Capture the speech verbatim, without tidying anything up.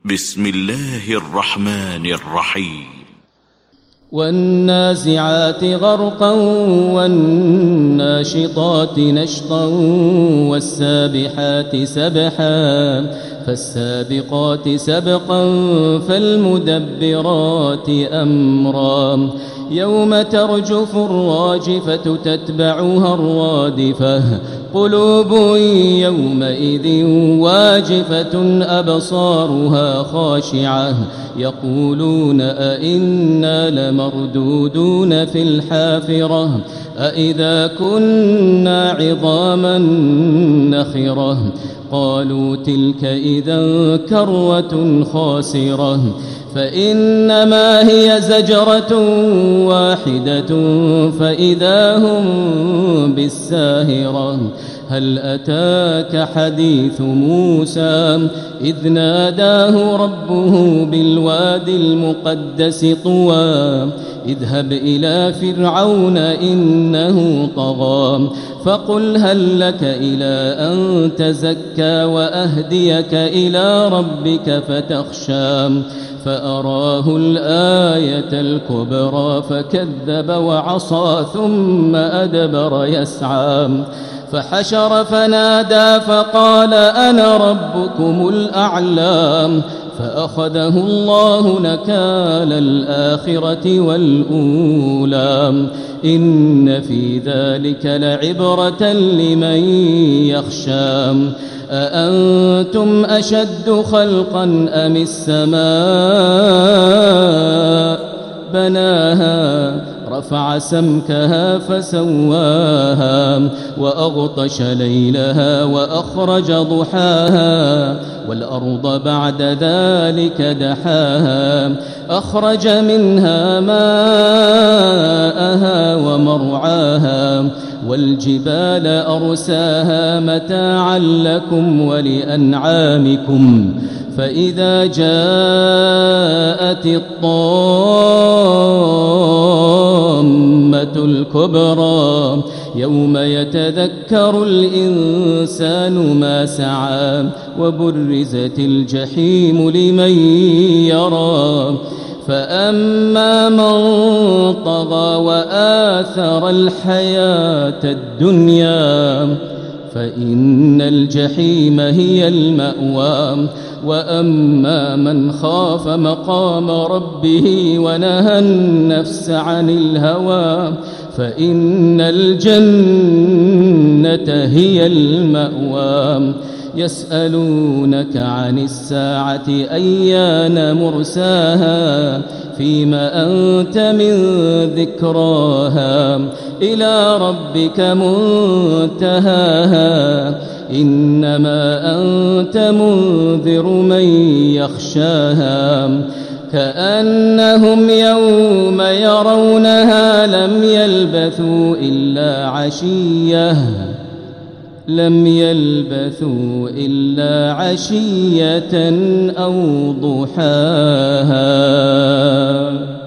بسم الله الرحمن الرحيم. والنازعات غرقا والناشطات نشطا والسابحات سبحا فالسابقات سبقا فالمدبرات أمرا يوم ترجف الراجفة تتبعها الرادفة قلوب يومئذ واجفة أبصارها خاشعة يقولون أئنا لمردودون في الحافرة أئذا كنا عظاما نخرة قالوا تلك إذا كرة خاسرة فإنما هي زجرة واحدة فإذا هم بالساهرة هل أتاك حديث موسى إذ ناداه ربه بالوادي المقدس طوى اذهب إلى فرعون إنه طغى فقل هل لك إلى أن تزكى وأهديك إلى ربك فتخشى فأراه الآية الكبرى فكذب وعصى ثم أدبر يسعى فحشر فنادى فقال أنا ربكم الأعلى فأخذه الله نكال الآخرة والأولى إن في ذلك لعبرة لمن يخشى أأنتم أشد خلقا أم السماء بناها رفع سمكها فسواها وأغطش ليلها وأخرج ضحاها والأرض بعد ذلك دحاها أخرج منها ماءها ومرعاها والجبال أرساها متاعا لكم ولأنعامكم فإذا جاءت الطامة الكبرى يوم يتذكر الإنسان ما سعى وبرزت الجحيم لمن يرى فأما من طغى وآثر الحياة الدنيا فإن الجحيم هي المأوى وأما من خاف مقام ربه ونهى النفس عن الهوى فإن الجنة هي المأوى يسألونك عن الساعة أيان مرساها فيما أنت من ذكراها إلى ربك منتهاها إنما أنت منذر من يخشاها كأنهم يوم يرونها لم يلبثوا إلا عشية لم يلبثوا إلا عشية أو ضحاها.